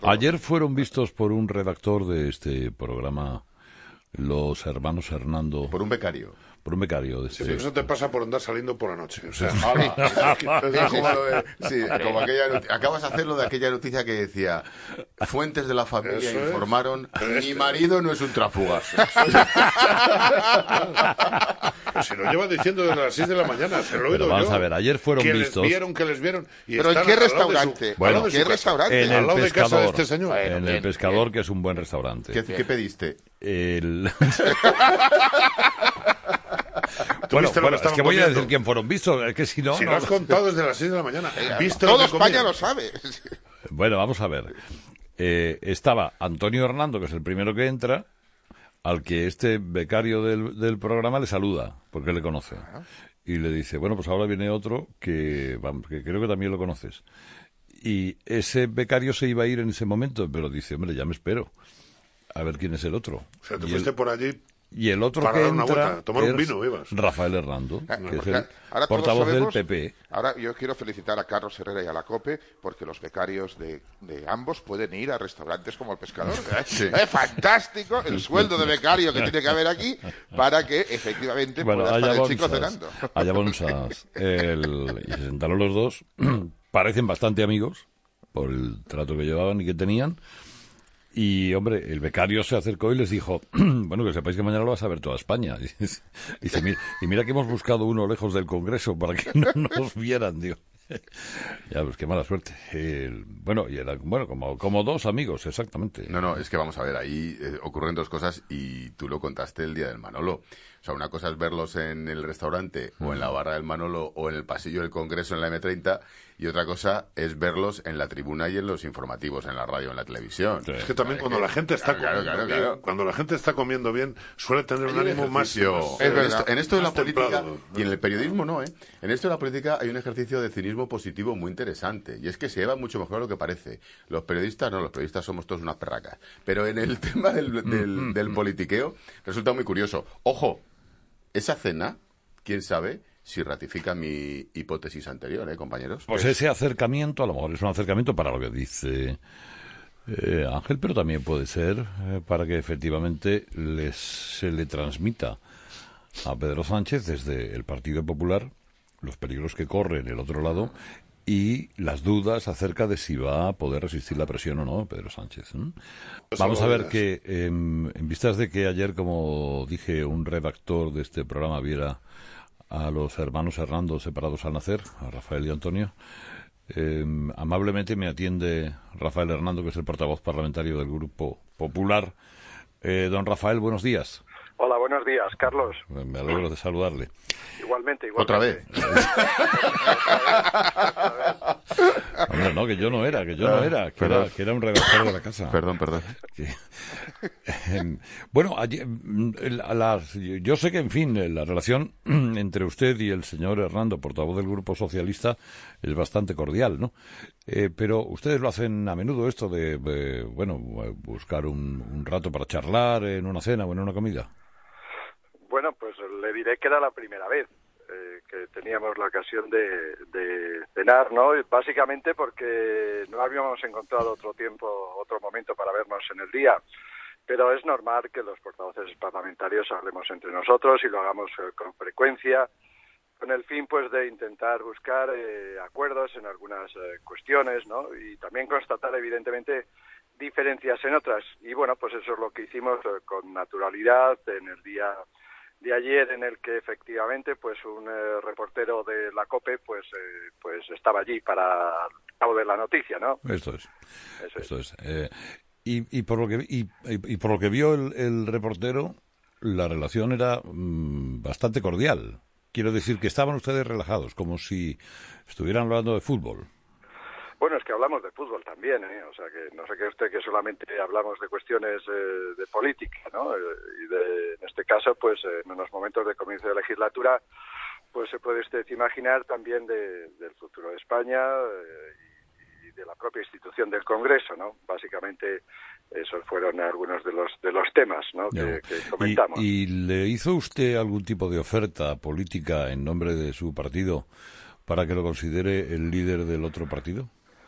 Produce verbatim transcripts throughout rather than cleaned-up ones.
Ayer fueron vistos por un redactor de este programa los hermanos Hernando. Por un becario. Por un becario. De sí, este... pero eso te pasa por andar saliendo por la noche. O sea, sí, como lo de, sí, como aquella, acabas de hacer lo de aquella noticia que decía: fuentes de la familia eso informaron, es. mi marido no es un tráfugas. Pues si lo lleva diciendo desde las seis de la mañana, se lo he oído vamos yo. a ver, ayer fueron que vistos. Les vieron, que les vieron. Y ¿Pero en qué restaurante? Su, bueno, ¿qué restaurante? En el al Pescador. De casa de este señor. Bueno, en bien, el Pescador, bien. que es un buen restaurante. ¿Qué, ¿qué pediste? El... Bueno, bueno es que voy comiendo? a decir quién fueron vistos, es que si no... Si no lo has contado desde las seis de la mañana. ¿Viste Todo lo que España comían? lo sabe. Bueno, vamos a ver. Eh, estaba Antonio Hernando, que es el primero que entra, al que este becario del, del programa le saluda, porque le conoce. Y le dice, bueno, pues ahora viene otro que, vamos, que creo que también lo conoces. Y ese becario se iba a ir en ese momento, pero dice, hombre, ya me espero. A ver quién es el otro. O sea, te y fuiste el, por allí y el otro para que dar una entra vuelta, tomar un vino, ibas. Rafael Hernando, Ah, que es el el portavoz sabemos, del P P. Ahora yo quiero felicitar a Carlos Herrera y a la COPE porque los becarios de, de ambos pueden ir a restaurantes como el Pescador. Sí. Es fantástico el sueldo de becario que tiene que haber aquí para que efectivamente bueno, pueda estar el chico bonzas, cenando. Allá bonzas. El, y se sentaron los dos. Parecen bastante amigos por el trato que llevaban y que tenían. Y, hombre, el becario se acercó y les dijo, bueno, que sepáis que mañana lo vas a ver toda España. Y dice, mira, y mira que hemos buscado uno lejos del Congreso para que no nos vieran, digo. Ya, pues qué mala suerte. El, bueno, y era, bueno, como, como dos amigos, exactamente. No, no, es que vamos a ver, ahí eh, ocurren dos cosas y tú lo contaste el día del Manolo. O sea, una cosa es verlos en el restaurante o en la barra del Manolo o en el pasillo del Congreso en la eme treinta y otra cosa es verlos en la tribuna y en los informativos, en la radio, en la televisión. Sí. Es que también cuando la gente está claro, comiendo claro, bien, claro. cuando la gente está comiendo bien, suele tener un hay ánimo un más, más... más en, esto, en esto de la política, templado. Y en el periodismo no, ¿eh? En esto de la política hay un ejercicio de cinismo positivo muy interesante, y es que se lleva mucho mejor de lo que parece. Los periodistas, no, los periodistas somos todos unas perracas. Pero en el tema del, del, del politiqueo resulta muy curioso. Ojo, esa cena, quién sabe si ratifica mi hipótesis anterior, ¿eh, compañeros? Pues ese acercamiento, a lo mejor es un acercamiento para lo que dice eh, Ángel, pero también puede ser eh, para que efectivamente les, se le transmita a Pedro Sánchez desde el Partido Popular los peligros que corre en el otro lado y las dudas acerca de si va a poder resistir la presión o no Pedro Sánchez. ¿eh? Vamos a ver que, eh, en vistas de que ayer, como dije, un redactor de este programa viera a los hermanos Hernando separados al nacer, a Rafael y Antonio, eh, amablemente me atiende Rafael Hernando, que es el portavoz parlamentario del Grupo Popular. Eh, don Rafael, buenos días. Hola, buenos días, Carlos. Me alegro de saludarle. Igualmente, igualmente. Otra vez. Hombre, no, que yo no era, que yo no era, que, era, que era un redactor de la casa. Perdón, perdón. Que, eh, bueno, ayer, la, la, yo sé que, en fin, la relación entre usted y el señor Hernando, portavoz del Grupo Socialista, es bastante cordial, ¿no? Eh, pero ustedes lo hacen a menudo esto de, de bueno, buscar un, un rato para charlar en una cena o en una comida. Bueno, pues le diré que era la primera vez eh, que teníamos la ocasión de, de cenar, ¿no? Y básicamente porque no habíamos encontrado otro tiempo, otro momento para vernos en el día. Pero es normal que los portavoces parlamentarios hablemos entre nosotros y lo hagamos eh, con frecuencia, con el fin, pues, de intentar buscar eh, acuerdos en algunas eh, cuestiones, ¿no? Y también constatar, evidentemente, diferencias en otras. Y, bueno, pues eso es lo que hicimos eh, con naturalidad en el día de ayer, en el que efectivamente pues un eh, reportero de la COPE pues eh, pues estaba allí para el cabo de la noticia, ¿no? Esto es. Eso Esto es. es. Eh, y, y por lo que y, y, y por lo que vio el, el reportero, la relación era mmm, bastante cordial. Quiero decir que estaban ustedes relajados, como si estuvieran hablando de fútbol. Bueno, es que hablamos de fútbol también, ¿eh? O sea, que no se cree usted que solamente hablamos de cuestiones eh, de política, ¿no? Eh, y de, en este caso, pues, eh, en unos momentos de comienzo de legislatura, pues se puede usted imaginar también de, del futuro de España eh, y, y de la propia institución del Congreso, ¿no? Básicamente, esos fueron algunos de los de los temas, ¿no? Que, que comentamos. ¿Y, ¿Y le hizo usted algún tipo de oferta política en nombre de su partido para que lo considere el líder del otro partido?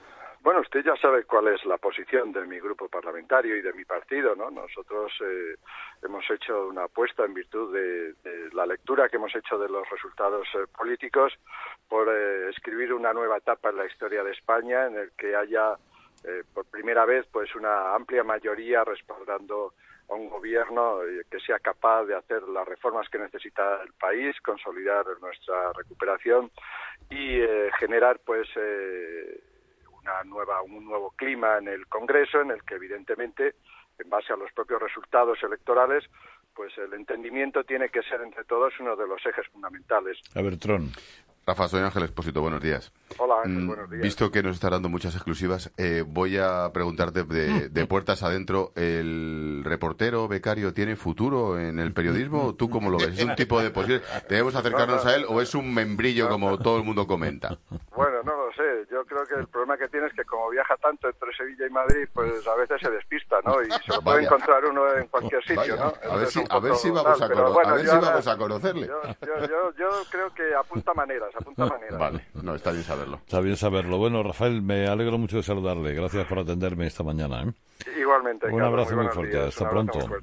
Bueno, usted ya sabe cuál es la posición de mi grupo parlamentario y de mi partido, ¿no? Nosotros eh, hemos hecho una apuesta en virtud de, de la lectura que hemos hecho de los resultados eh, políticos por eh, escribir una nueva etapa en la historia de España en el que haya eh, por primera vez pues una amplia mayoría respaldando a un gobierno eh, que sea capaz de hacer las reformas que necesita el país, consolidar nuestra recuperación y eh, generar pues eh, una nueva un nuevo clima en el Congreso en el que evidentemente en base a los propios resultados electorales pues el entendimiento tiene que ser entre todos uno de los ejes fundamentales. A ver, Tron. Rafa, soy Ángel Expósito, buenos días. Hola Ángel, buenos días. Visto que nos está dando muchas exclusivas, eh, voy a preguntarte de, de puertas adentro, ¿el reportero becario tiene futuro en el periodismo? ¿Tú cómo lo ves? ¿Es un tipo de posible? ¿Debemos acercarnos no, no, a él o es un membrillo como todo el mundo comenta? Bueno, no lo sé. Yo creo que el problema que tiene es que como viaja tanto entre Sevilla y Madrid, pues a veces se despista, ¿no? Y se lo puede Vaya. encontrar uno en cualquier sitio, Vaya. ¿no? A ver, Entonces, si, un a ver poco si vamos, tal, a, pero cono- bueno, a, ver yo si ahora- vamos a conocerle. Yo, yo, yo, yo creo que apunta maneras, apunta maneras. Vale, no, está bien saberlo. Está bien saberlo. Bueno, Rafael, me alegro mucho de saludarle. Gracias por atenderme esta mañana, ¿eh? Igualmente, Un Carlos, abrazo muy buenos fuerte. días, Hasta un abrazo pronto. muy fuerte.